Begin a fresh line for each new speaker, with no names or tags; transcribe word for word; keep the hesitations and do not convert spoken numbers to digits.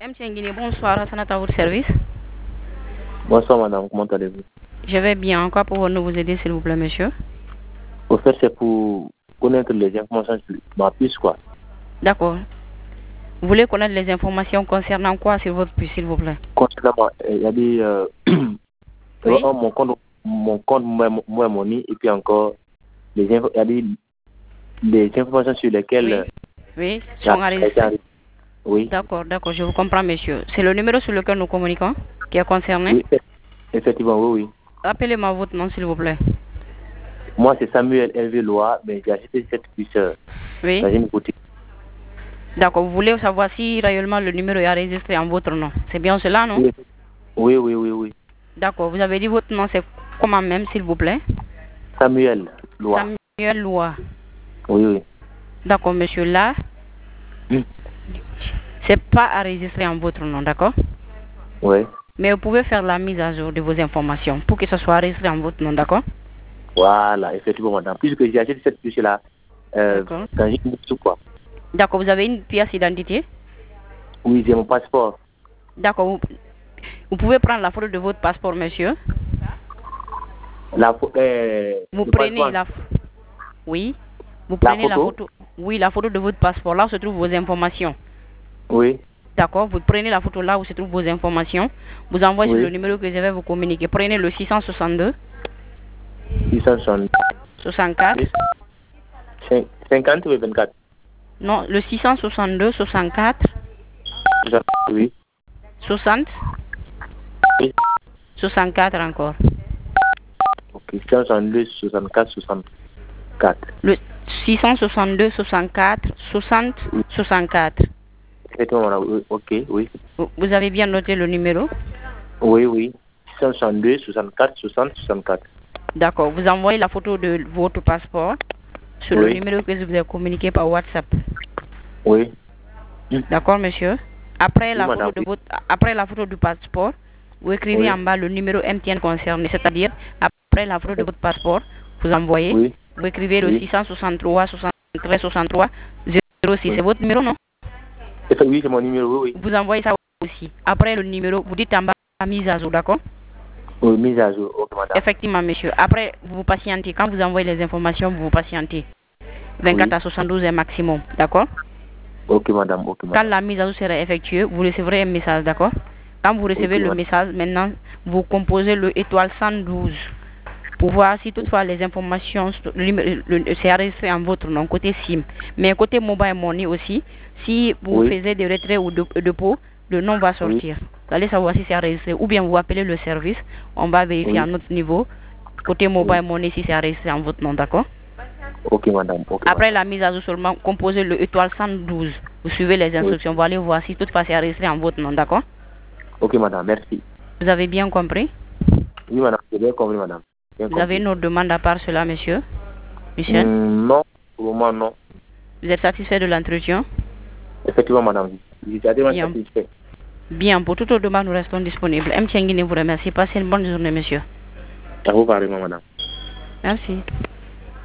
M. Nguine, bonsoir, Hassanat à votre service.
Bonsoir madame, comment allez-vous?
Je vais bien. Quoi pouvons-nous vous aider, s'il vous plaît, monsieur?
Au fait, c'est pour connaître les informations sur ma puce, quoi.
D'accord. Vous voulez connaître les informations concernant quoi sur votre puce, s'il vous plaît?
Concernant moi, il y a des... Euh,
oui.
oh, mon compte, mon compte, moi, money, et puis encore, les il y a des, des informations sur lesquelles...
Oui, oui sont enregistrées.
Oui.
D'accord, d'accord, je vous comprends, monsieur. C'est le numéro sur lequel nous communiquons qui est concerné?
Oui, effectivement, oui, oui.
Appelez-moi votre nom, s'il vous plaît.
Moi, c'est Samuel Hervé Loa, mais j'ai acheté cette puce
oui.
dans une boutique.
D'accord, vous voulez savoir si réellement le numéro est enregistré en votre nom. C'est bien cela, non?
Oui, oui, oui, oui. oui.
D'accord, vous avez dit votre nom, c'est comment même, s'il vous plaît?
Samuel Loa.
Samuel Loa.
Oui, oui.
D'accord, monsieur, là,
mm.
c'est pas enregistré en votre nom, d'accord?
Oui.
Mais vous pouvez faire la mise à jour de vos informations pour que ce soit enregistré en votre nom, d'accord?
Voilà, effectivement, madame. Puisque j'ai acheté cette puce-là, euh, dans une boutique, quoi.
D'accord, vous avez une pièce d'identité?
Oui, j'ai mon passeport.
D'accord, vous, vous pouvez prendre la photo de votre passeport, monsieur?
La euh,
Vous prenez la Oui. Vous prenez la photo. la photo Oui, la photo de votre passeport, là où se trouvent vos informations.
Oui.
D'accord, vous prenez la photo là où se trouvent vos informations. Vous envoyez
oui.
sur le numéro que je vais vous communiquer. Prenez le six cent soixante-deux.
six cent
soixante-quatre.
cinquante ou vingt-quatre?
Non, le six cent soixante-deux, soixante-quatre.
Oui.
soixante.
Oui.
soixante-quatre encore.
Ok, six cent soixante-deux, soixante-quatre, soixante-quatre.
Le six cent soixante-deux, soixante-quatre, soixante, oui. soixante-quatre.
Exactement, ok, oui.
Vous avez bien noté le numéro?
Oui, oui. six cent soixante-deux, soixante-quatre, soixante, soixante-quatre.
D'accord, vous envoyez la photo de votre passeport sur oui. le numéro que je vous ai communiqué par WhatsApp.
Oui.
D'accord, monsieur. Après, oui, la photo de
oui.
votre, après la photo du passeport, vous écrivez oui. en bas le numéro M T N concerné, c'est-à-dire après la photo de votre passeport, vous envoyez, oui. vous écrivez le six cent soixante-trois, soixante-treize, soixante-trois, zéro six. Oui. C'est votre numéro, non?
Oui, c'est mon numéro, oui.
Vous envoyez ça aussi. Après le numéro, vous dites en bas mise à jour, d'accord?
Oui, mise à jour, ok, madame.
Effectivement, monsieur. Après, vous vous patientez. Quand vous envoyez les informations, vous vous patientez. vingt-quatre oui. à soixante-douze heures maximum, d'accord?
Ok, madame, ok, madame.
Quand la mise à jour sera effectuée, vous recevrez un message, d'accord? Quand vous recevez okay, le madame. message, maintenant, vous composez le étoile cent douze pour voir si toutefois les informations c'est enregistré en votre nom, côté SIM. Mais côté mobile money aussi, si vous oui. faisiez des retraits ou de dépôts, le nom va sortir. Oui. Vous allez savoir si c'est enregistré. Ou bien vous appelez le service, on va vérifier oui. à notre niveau, côté mobile oui. money, si c'est enregistré en votre nom, d'accord?
Ok, madame. Okay,
Après
madame.
la mise à jour seulement, composez le étoile cent douze. Vous suivez les instructions, oui. vous allez voir si toutefois c'est enregistré en votre nom, d'accord?
Ok, madame, merci.
Vous avez bien compris?
Oui, madame, j'ai bien compris, madame. Bien
vous
compris.
avez une autre demande à part cela, monsieur? Michel?
Mm, non, pour le moment, non.
Vous êtes satisfait de l'entretien?
Effectivement, madame. Je suis bien satisfait.
Bien, pour toute autre demande, nous restons disponibles. M. Nguine vous remercie. Passez une bonne journée, monsieur.
À vous, pareillement, madame.
Merci.